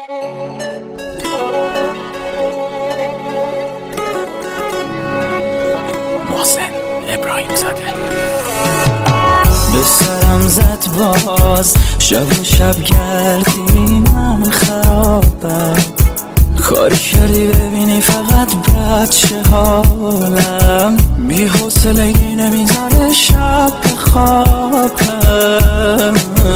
محسن ابراهیم زاده به سرم زد باز شب گردیم خرابم کاری کردی ببینی فقط بچه حالم بی حوصلگی نمیذاره شب بخوابم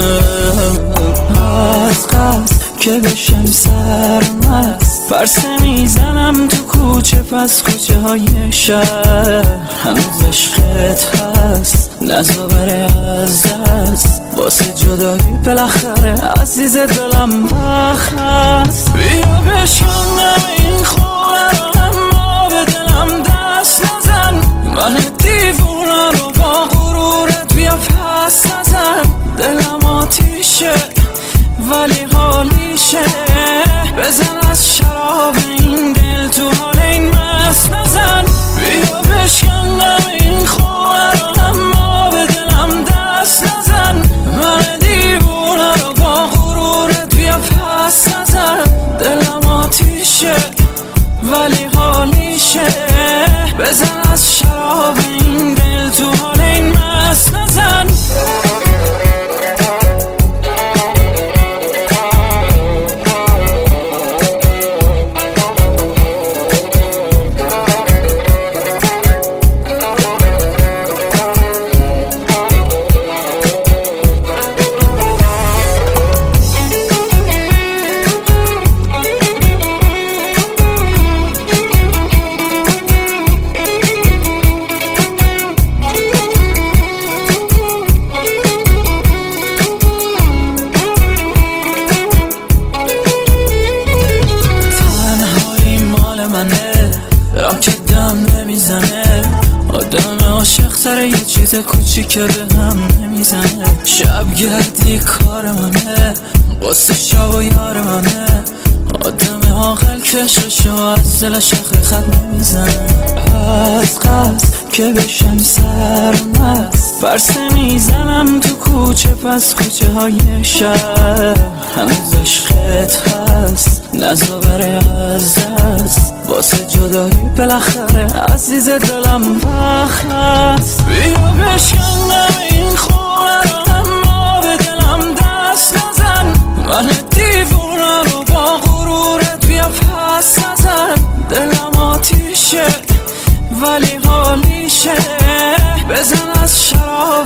از قصد که بشم سرمست فرسه میزنم تو کوچه پس کوچه های شهر هنوز عشقت هست نزا بره از دست واسه جدایی بالاخره عزیز دلم بخست بیا بشکنم این خونه رو اما به دلم دست نزن من دیوونه رو با غرورت بیا پس نزن دلم آتیشه ولی حالیشه بزن از شراب این دل تو حال این مست نزن بیا بشکنم این خونه رو اما به دلم دست نزن من دیوونه رو با غرورت بیا پس نزن دلم آتیشه ولی حالیشه بزن از شراب این دل تو حال این مست نزن برام که دم نمیزنه آدم عاشق سر یه چیز کوچیکه به هم نمیزنه شب گردی کار منه قصه شب و یار منه آدم عاقل کششو از دلش حقیقت نمیزنه از قصد که بشم سرمست فرسه میزنم تو کوچه پس کوچه های شهر هنوز عشقت هست نزا بره از دست واسه جدایی بالاخره عزیز دلم بخست بیا بشکنم این خونه رو اما به دلم دست نزن من دیوونه رو با غرورت بیا پس نزن دلم آتیشه ولی حالیشه بزن از شراب